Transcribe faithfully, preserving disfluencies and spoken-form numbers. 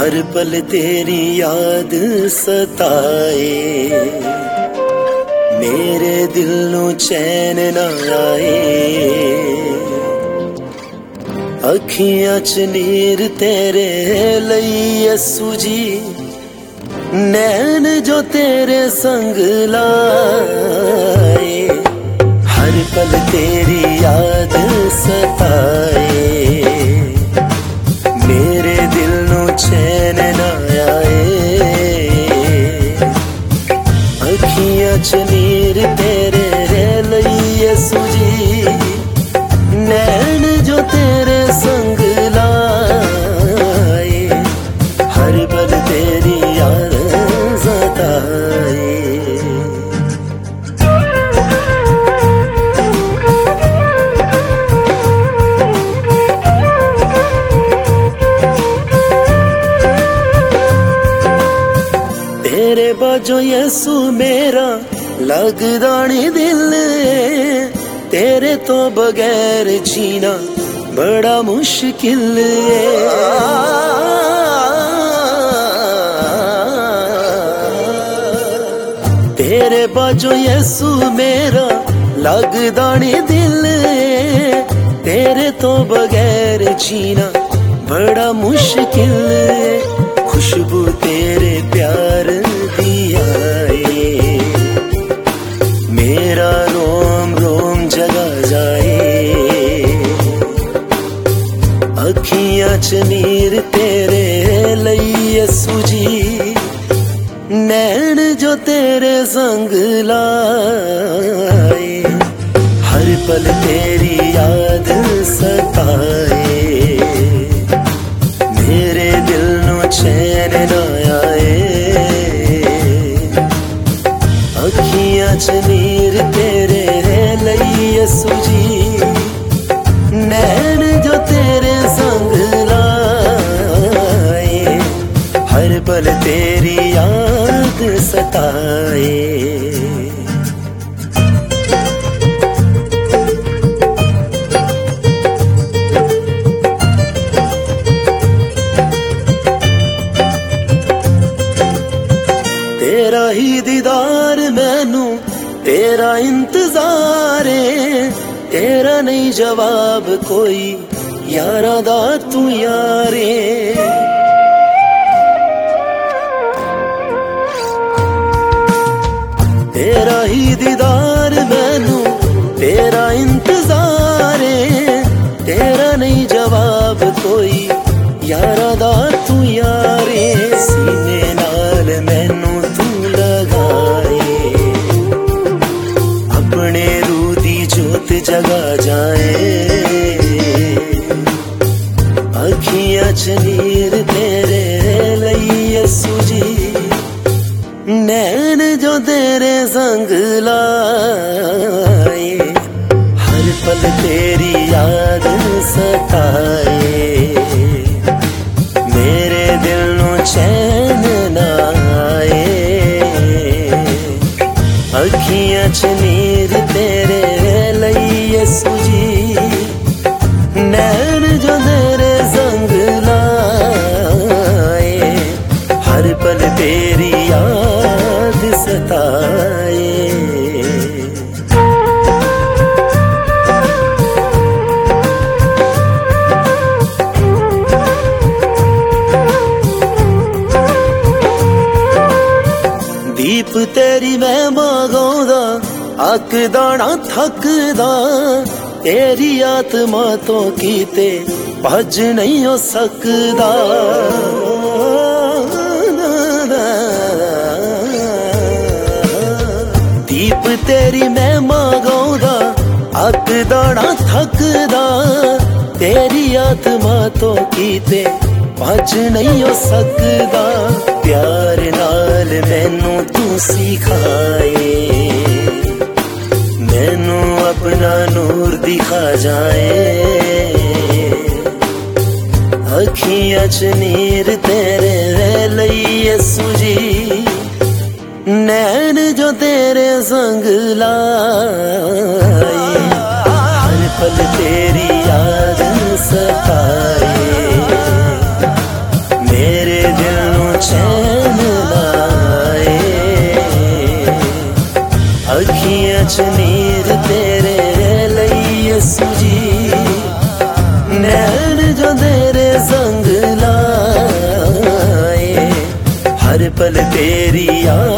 हर पल तेरी याद सताए, मेरे दिल नू चैन ना आए। अखियां च नीर तेरे लई सूजी, नैन जो तेरे संग लाए। हर पल तेरी याद सताए, मेरे दिल नू चैन ना आए। अखियां च नीर तेरे लई सूजी, नैन जो तेरे संग लाए। हर पल तेरी याद सताए। तेरे बाजो यसू मेरा लगदा नी दिल, तेरे तो बगैर जीना बड़ा मुश्किल है। तेरे बाजो यसू मेरा लगदा नी दिल, तेरे तो बगैर जीना बड़ा मुश्किल है। खुशबू तेरे प्यार दी आए, मेरा रोम रोम जगा जाए। अखियां च नीर तेरे लई सूजी, नैन जो तेरे संग लाए। हर पल तेरी याद सताए, मेरे दिल नू चैन ना आए। अखियां च नीर तेरे लई सूजी, नैन जो तेरे संग लाए। हर पल तेरी याद सताए। तेरा ही दीदार मैनू तेरा इंतजार है, तेरा नहीं जवाब कोई यारा दा तू यारे। तेरा ही दीदार मैनू तेरा इंतजार है, तेरा नहीं जवाब कोई यारा दा तू यारे। सीने नाल मैनू तू लगाए, अपने रूह दी जोत जगा जाए। अखियां च नीर तेरे लई सूजी, नैन जो तेरे संग लाए। हर पल तेरी याद सताए, मेरे दिल नू चैन ना आए। अखियां च नीर तेरे लई सूजी, नैन जो तेरे संग लाए। हर पल तेरी याद सताए। दीप तेरी मैं मांगौदा, अकदा ना थकदा। तेरी आत्मा तो कीते भज नहीं हो सकदा। दीप तेरी मैं मांगौदा, अकदा ना थकदा। तेरी आत्मा तो कीते भज नहीं हो सकदा। प्यार नाल मैनू तू सिखाए, मैनू अपना नूर दिखा जाए। अखियां च नीर तेरे लई सूजी, नैन जो तेरे संग लाए। हर पल तेरी याद सताए, मेरे पल तेरी याद